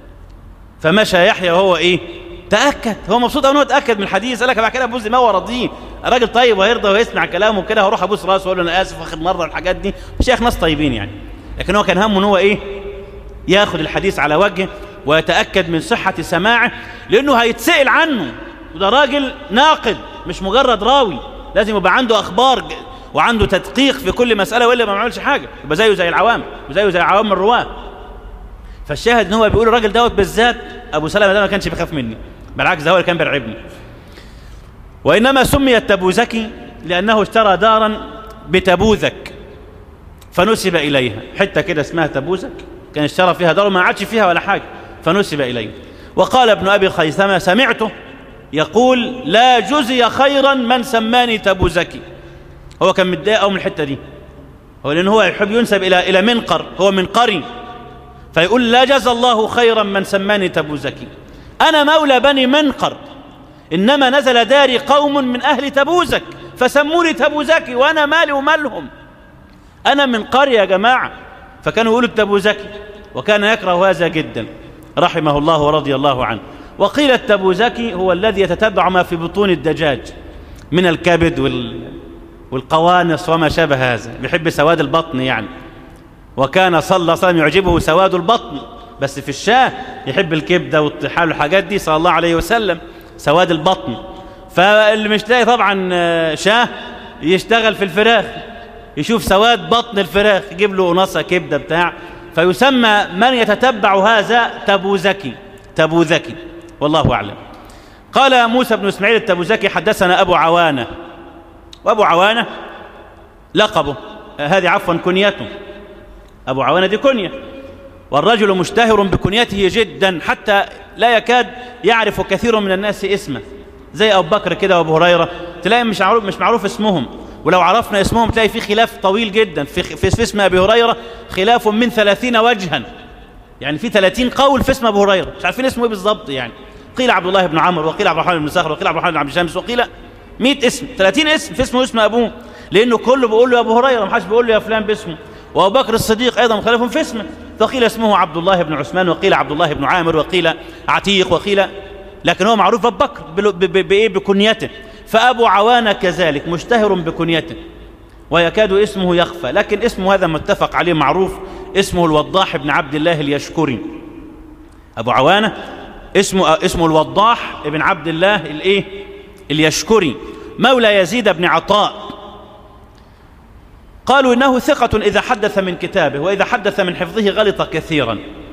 فمشى يحيى وهو إيه؟ تأكد، هو مبسوط أنه تأكد من الحديث. قال لك بعد كده أبوس دماغه وراضيه، الراجل طيب وهيرضى ويسمع كلامه كده، هروح أبوس راسه وأقول له: أنا آسف آخر مرة، الحاجات دي شيخ ناس طيبين يعني. لكن هو كان همه إن هو إيه؟ ياخد الحديث على وجهه ويتأكد من صحة سماعه، لأنه هيتسأل عنه، وده راجل ناقد مش مجرد راوي، لازم يبقى عنده أخبار وعنده تدقيق في كل مسألة، وإلا ما عملش حاجة، يبقى زيه زي العوام وزيه زي عوام الرواه. فالشاهد إن هو بيقول الراجل دوت بالذات أبو سلمة ده ما كانش بيخاف مني، بالعكس ده هو اللي كان بيرعبني. وإنما سمي التبوذكي لأنه اشترى دارا بتبوذك فنسب إليها، حتة كده اسمها تبوذك، كان اشترى فيها دار ما عادش فيها ولا حاجة فنسب إليه. وقال ابن أبي خيثمة: سمعته يقول: لا جزي خيرا من سماني تبوذكي. هو كان متضايق أو من الحتة دي، هو لأنه هو يحب ينسب إلى إلى منقر، هو منقري، فيقول: لا جزى الله خيرا من سماني تبوذكي، أنا مولى بني منقر، إنما نزل داري قوم من أهل تبوذك فسموني تبوذكي، وأنا مالي ومالهم، أنا منقري يا جماعة. فكانوا يقولوا التبوذكي، وكان يكره هذا جدا رحمه الله ورضي الله عنه. وقيل التبوذكي هو الذي يتتبع ما في بطون الدجاج من الكبد وال... والقوانص وما شابه هذا، بيحب سواد البطن يعني. وكان صلى الله عليه وسلم يعجبه سواد البطن، بس في الشاه يحب الكبدة والطحال والحاجات دي صلى الله عليه وسلم، سواد البطن. فاللي مش لاقي طبعا شاه يشتغل في الفراخ، يشوف سواد بطن الفراخ يجيب له قنصة كبدة بتاع، فيسمى من يتتبع هذا تبوذكي، تبوذكي، والله أعلم. قال موسى بن إسماعيل التبوذكي: حدثنا أبو عوانة. وأبو عوانة لقبه، هذه عفوا كنيته، أبو عوانة دي كنية، والرجل مشتهر بكنيته جدا حتى لا يكاد يعرف كثير من الناس اسمه، زي أبو بكر كده وأبو هريرة، تلاقي مش معروف, مش معروف اسمهم، ولو عرفنا اسمهم تلاقي في خلاف طويل جدا في, في, في اسم أبي هريرة، خلاف من ثلاثين وجها، يعني في ثلاثين قول في اسم أبو هريرة، مش عارفين اسمه ايه بالضبط يعني. قيل عبد الله بن عمرو، وقيل عبد الرحمن بن صخر، وقيل عبد الرحمن بن عبد الشمس، وقيل مئة اسم، ثلاثين اسم في اسمه اسم أبوه، لأنه كله بيقول له يا أبو هريرة، ما حدش بيقول له يا فلان باسمه. وأبو بكر الصديق أيضا مخالف في اسمه، فقيل اسمه عبد الله بن عثمان، وقيل عبد الله بن عامر، وقيل عتيق، وقيل، لكن هو معروف أبو بكر بإيه؟ بكنيته. فأبو عوانة كذلك مشتهر بكنيته ويكاد اسمه يخفى، لكن اسمه هذا متفق عليه معروف، اسمه الوضاح بن عبد الله اليشكري. أبو عوانة اسمه اسمه الوضاح بن عبد الله الايه اليشكري، مولى يزيد بن عطاء. قالوا إنه ثقة إذا حدث من كتابه، وإذا حدث من حفظه غلط كثيرا.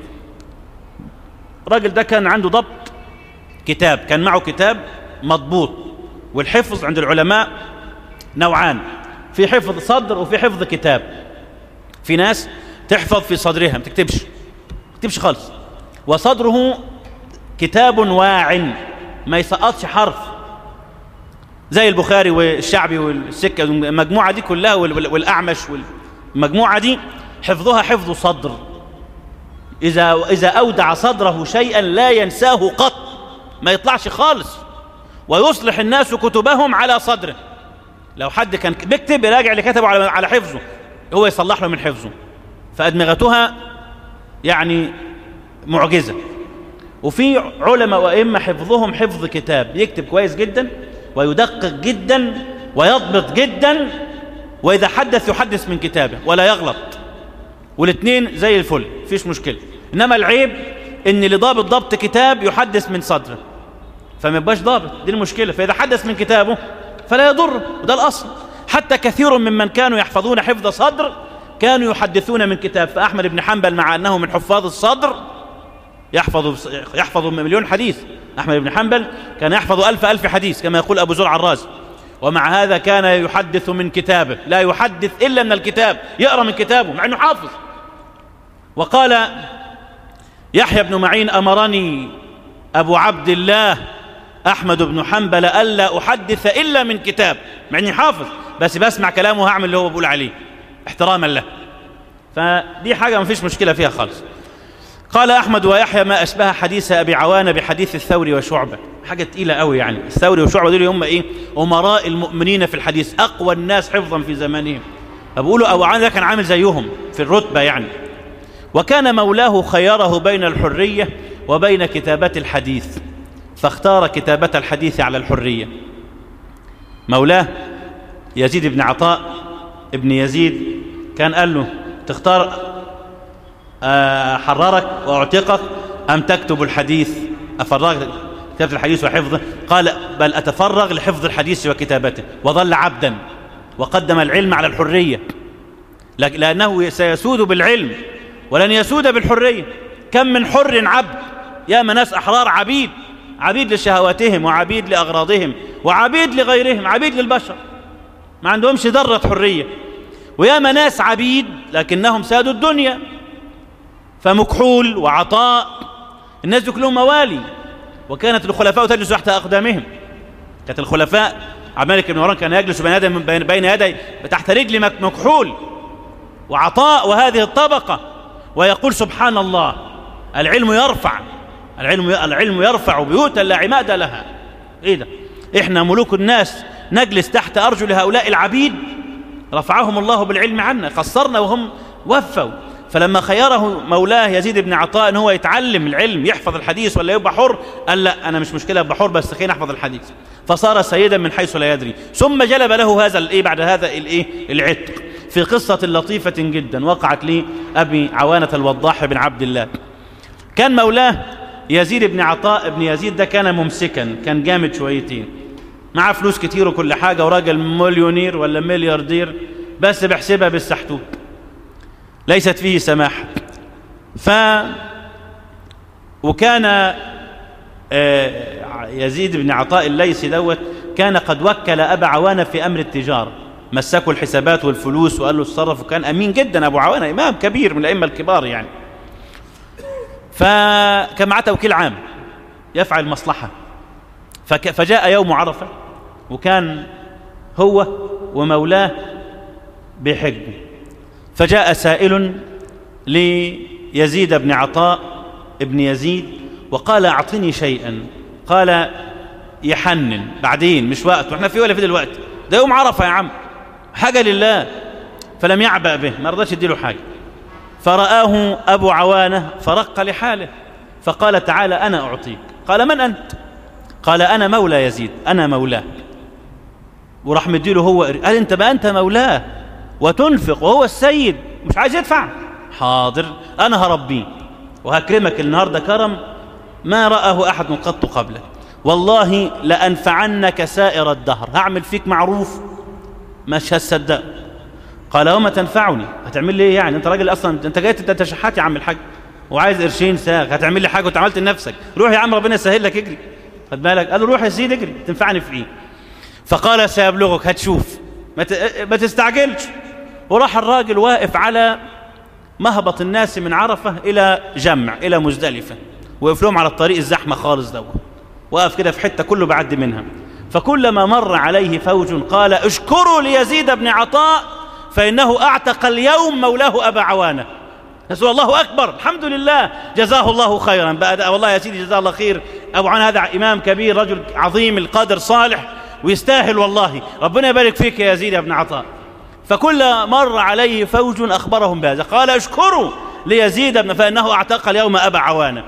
الراجل ده كان عنده ضبط كتاب، كان معه كتاب مضبوط. والحفظ عند العلماء نوعان، في حفظ صدر وفي حفظ كتاب. في ناس تحفظ في صدرها ما تكتبش ما تكتبش خالص، وصدره كتاب واع ما يسقطش حرف، زي البخاري والشعبي والسكة، المجموعة دي كلها، والأعمش والمجموعة دي حفظها حفظ صدر، إذا, إذا أودع صدره شيئا لا ينساه قط، ما يطلعش خالص، ويصلح الناس كتبهم على صدره. لو حد كان بيكتب يراجع اللي كتبه على على حفظه، هو يصلح له من حفظه، فأدمغتها يعني معجزة. وفي علماء وأئمة حفظهم حفظ كتاب، يكتب كويس جدا ويدقق جدا ويضبط جدا، وإذا حدث يحدث من كتابه ولا يغلط، والاثنين زي الفل فيش مشكلة. إنما العيب إن اللي ضابط ضبط كتاب يحدث من صدره، فما يبقاش ضابط، دي المشكلة. فإذا حدث من كتابه فلا يضر، وده الأصل. حتى كثير ممن كانوا يحفظون حفظ صدر كانوا يحدثون من كتاب. فأحمد بن حنبل مع أنه من حفاظ الصدر يحفظ يحفظ مليون حديث، أحمد بن حنبل كان يحفظ ألف ألف حديث كما يقول أبو زرع الرازي، ومع هذا كان يحدث من كتابه، لا يحدث إلا من الكتاب، يقرأ من كتابه مع أنه حافظ. وقال يحيى بن معين أمرني أبو عبد الله أحمد بن حنبل ألا أحدث إلا من كتاب، مع أني حافظ بس بسمع كلامه وهعمل اللي هو بيقول عليه احتراما له. فدي حاجة ما فيش مشكلة فيها خالص. قال أحمد ويحيى ما أشبه حديث أبي عوانة بحديث الثوري وشعبة، حاجة تقيلة قوي يعني. الثوري وشعبة دول هم إيه؟ أمراء المؤمنين في الحديث، أقوى الناس حفظا في زمانهم، فبقولوا أبو عوانة كان عامل زيهم في الرتبة يعني. وكان مولاه خيره بين الحرية وبين كتابة الحديث، فاختار كتابة الحديث على الحرية. مولاه يزيد بن عطاء ابن يزيد كان قال له تختار حررك وأعتقك أم تكتب الحديث؟ أفرغ كتابة الحديث وحفظه؟ قال بل أتفرغ لحفظ الحديث وكتابته. وظل عبدا وقدم العلم على الحرية، لأنه سيسود بالعلم ولن يسود بالحرية. كم من حر عبد، يا ناس أحرار عبيد، عبيد لشهواتهم وعبيد لأغراضهم وعبيد لغيرهم، عبيد للبشر، ما عندهمش ذرة حرية. ويا ناس عبيد لكنهم سادوا الدنيا، فمكحول وعطاء، الناس دي كلهم موالي. وكانت الخلفاء تجلس تحت أقدامهم، كانت الخلفاء عبد الملك بن مروان كان يجلس بين بين يدي تحت رجل مكحول وعطاء وهذه الطبقة، ويقول سبحان الله العلم يرفع، العلم العلم يرفع بيوتا لا عماد لها. ايه ده؟ احنا ملوك الناس نجلس تحت أرجل هؤلاء العبيد، رفعهم الله بالعلم عنا، خسرنا وهم وفوا. فلما خيره مولاه يزيد بن عطاء ان هو يتعلم العلم يحفظ الحديث ولا يبقى حر، قال لا انا مش مشكلة ابقى حر بس خليني احفظ الحديث، فصار سيدا من حيث لا يدري. ثم جلب له هذا الايه بعد هذا الايه العتق في قصة لطيفة جدا وقعت لي ابي عوانة الوضاح بن عبد الله. كان مولاه يزيد بن عطاء ابن يزيد ده كان ممسكا، كان جامد شويتين، معاه فلوس كتير وكل حاجة وراجل مليونير ولا ملياردير، بس بحسبها بالسحتوت ليست فيه سماح. ف وكان يزيد بن عطاء الليثي دوت كان قد وكل أبا عوانة في أمر التجارة، مسكوا الحسابات والفلوس وقال له اتصرف، وكان أمين جدا أبو عوانة، إمام كبير من الأئمة الكبار يعني. فكان معاه توكيل عام يفعل المصلحة. فك... فجاء يوم عرفة وكان هو ومولاه بحج، فجاء سائل ليزيد بن عطاء ابن يزيد وقال أعطني شيئا. قال يحنن بعدين، مش وقت، واحنا في ولا في دلوقتي، ده يوم عرفة يا عم، حاجة لله. فلم يعبأ به، ما رضاش يديله حاجة. فرآه أبو عوانة فرق لحاله فقال تعالى أنا أعطيك. قال من أنت؟ قال أنا مولى يزيد، أنا مولاه. وراح مديله هو، قال أنت بقى أنت مولاه وتنفق وهو السيد مش عايز يدفع؟ حاضر أنا هربيه وهكرمك النهاردة كرم ما رآه أحد من قط قبلك، والله لأنفعنك سائر الدهر، هعمل فيك معروف مش هتصدق. قال وما تنفعني؟ هتعمل لي ايه يعني؟ انت راجل اصلا، انت جاي تتشحات يا عم الحاج وعايز قرشين ساغ، هتعمل لي حاجه وانت عملت لنفسك؟ روح يا عم ربنا يسهل لك، اجري، خد بالك. قال له روح يا سيدي اجري، تنفعني في ايه؟ فقال سيبلغك، هتشوف، ما تستعجلش. وراح الراجل واقف على مهبط الناس من عرفه الى جمع الى مزدلفه، وقف لهم على الطريق الزحمه خالص دوت، وقف كده في حته كله بعدي منها. فكلما مر عليه فوج قال اشكروا ليزيد بن عطاء فإنه أعتق اليوم مولاه أبا عوانة. نسأل الله أكبر، الحمد لله، جزاه الله خيرا. بقى والله يا سيدي جزاه الله خير، أبو عوانة هذا إمام كبير، رجل عظيم القدر صالح ويستاهل والله، ربنا يبارك فيك يا يزيد بن عطاء. فكل مر عليه فوج أخبرهم بهذا، قال اشكروا ليزيد بن فإنه أعتق اليوم أبا عوانة.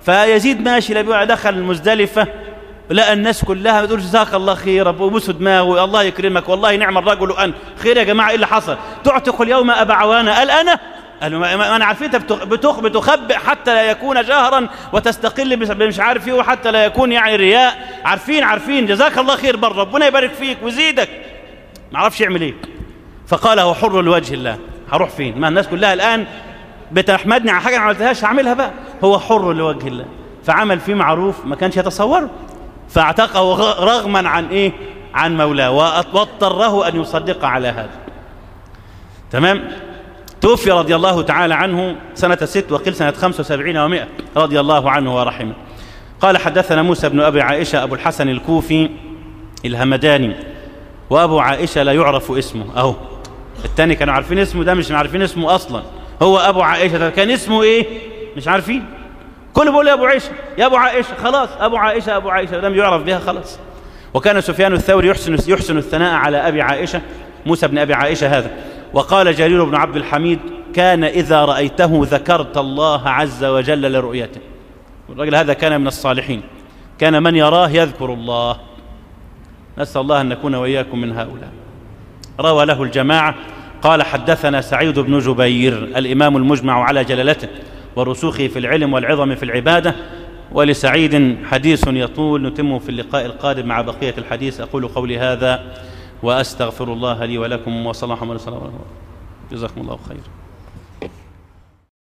فيزيد ماشي لبيع، دخل المزدلفة لقى الناس كلها بتقول جزاك الله خير، وبوسوا دماغه، الله يكرمك والله نعم الرجل وأن خير يا جماعة. إيه اللي حصل؟ تعتق اليوم أبا عوانة؟ قال أنا قالوا ما أنا عارفين أنت بتخ بتخبئ حتى لا يكون جهرا وتستقل مش عارف إيه، وحتى لا يكون يعني رياء. عارفين عارفين جزاك الله خير بر، ربنا يبارك فيك ويزيدك. ما عرفش يعمل إيه، فقال هو حر لوجه الله. هروح فين؟ ما الناس كلها الآن بتحمدني على حاجة ما عملتهاش، هعملها بقى. هو حر لوجه الله، فعمل فيه معروف ما كانش يتصوره، فاعتقه رغما عن إيه؟ عن مولاه، واضطره أن يصدق على هذا. تمام. توفي رضي الله تعالى عنه سنة ست وقيل سنة خمس وسبعين ومائة رضي الله عنه ورحمه. قال حدثنا موسى بن أبي عائشة أبو الحسن الكوفي الهمداني، وأبو عائشة لا يعرف اسمه. أهو الثاني كانوا عارفين اسمه، ده مش عارفين اسمه أصلا. هو أبو عائشة ده كان اسمه إيه؟ مش عارفين. كل بيقول يا أبو عائشة يا أبو عائشة، خلاص أبو عائشة أبو عائشة لم يعرف بها خلاص. وكان سفيان الثوري يحسن يحسن الثناء على أبي عائشة موسى بن أبي عائشة هذا. وقال جرير بن عبد الحميد كان إذا رأيته ذكرت الله عز وجل لرؤيته. الرجل هذا كان من الصالحين، كان من يراه يذكر الله. نسأل الله أن نكون وإياكم من هؤلاء. روى له الجماعة. قال حدثنا سعيد بن جبير الإمام المجمع على جلالته ورسوخه في العلم والعظم في العبادة. ولسعيد حديث يطول نتمه في اللقاء القادم مع بقية الحديث. أقول قولي هذا وأستغفر الله لي ولكم، وصلى الله عليه وسلم. جزاكم الله خيرا.